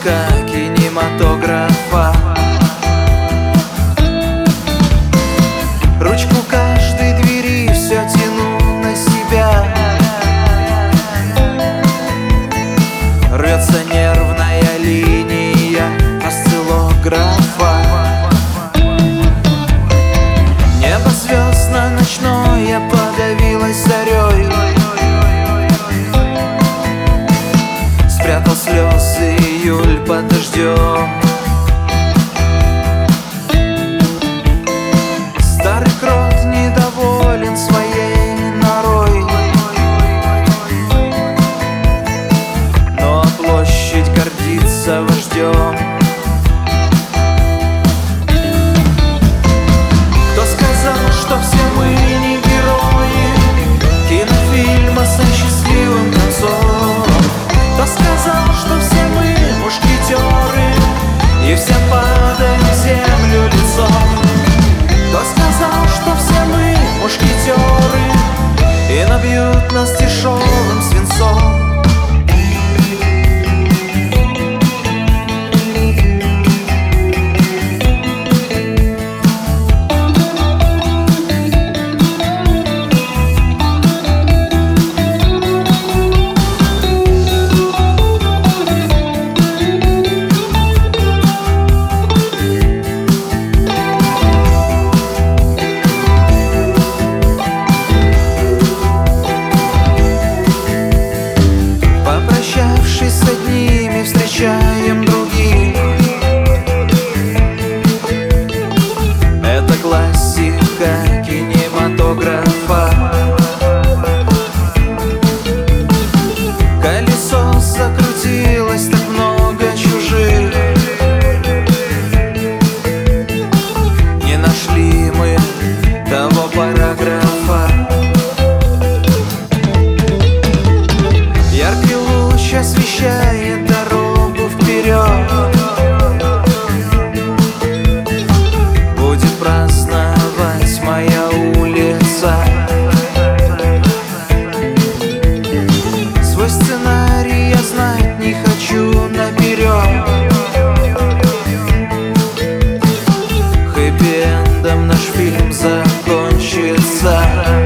сказка кинематографа. Ручку каждой двери все тяну на себя. Рвется нервная линия осциллографа. Небо звездно-ночное подавилось зарей. Спрятал слезы июль под дождем. Старый крот недоволен своей норой, но площадь гордится вождем. Кто сказал, что все мы не герои кинофильма со счастливым концом? Кто сказал, что все мы мушкетеры и все падаем в землю лицом? Кто сказал, что все мы мушкетеры и набьют нас дешевым свинцом? Попрощавшись с одними, встречаем других. Это классика кинематографа. Колесо закрутилось, так много чужих. Не нашли мы того параграфа. Яркий луч освещает дорогу вперед. Будет праздновать моя улица. Свой сценарий я знать не хочу наперед. Хэппи-эндом наш фильм закончится.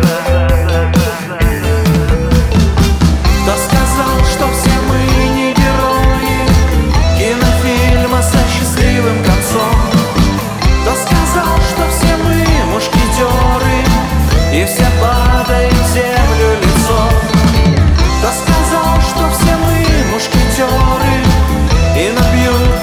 Кто сказал, что все мы не герои кинофильма со счастливым концом? Кто сказал, что все мы мушкетеры и все падаем в землю лицом? Кто сказал, что все мы мушкетеры и набьют